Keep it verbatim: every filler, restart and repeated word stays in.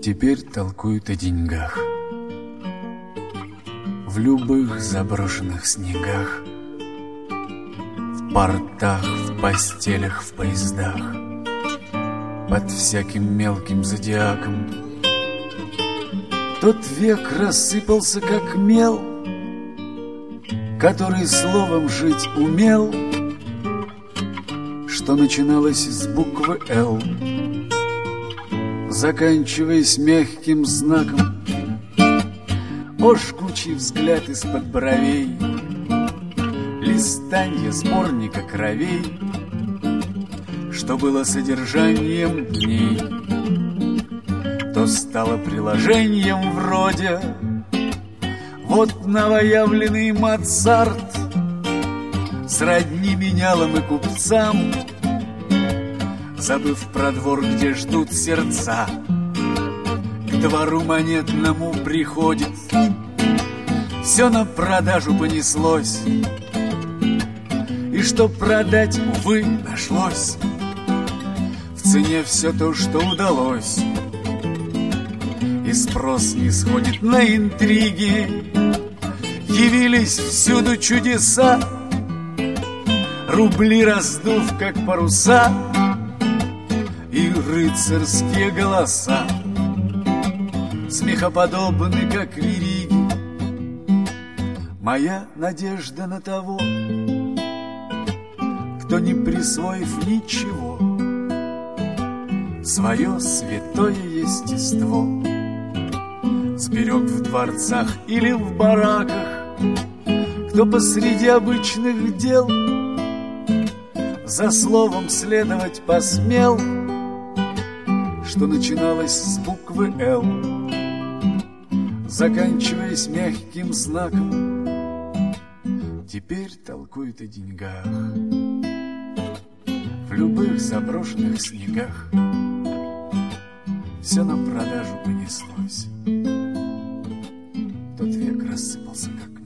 Теперь толкуют о деньгах. В любых заброшенных снегах, в портах, в постелях, в поездах, под всяким мелким зодиаком. Тот век рассыпался, как мел, который словом жить умел, что начиналось с буквы «Л», заканчиваясь мягким знаком. О, жгучий взгляд из-под бровей, листанье сборника кровей, что было содержанием дней, то стало приложением вроде. Вот новоявленный Моцарт сродни менялам и купцам, забыв про двор, где ждут сердца, к двору монетному приходит. Все на продажу понеслось, и что продать, увы, нашлось. В цене все то, что удалось, и спрос не сходит на интриги. Явились всюду чудеса, рубли раздув, как паруса, и рыцарские голоса смехоподобны, как вериги. Моя надежда на того, кто, не присвоив ничего, свое святое естество сберег в дворцах или в бараках, кто посреди обычных дел за словом следовать посмел, что начиналось с буквы «Л», заканчиваясь мягким знаком. Теперь толкуют о деньгах. В любых заброшенных снегах все на продажу понеслось. Тот век рассыпался, как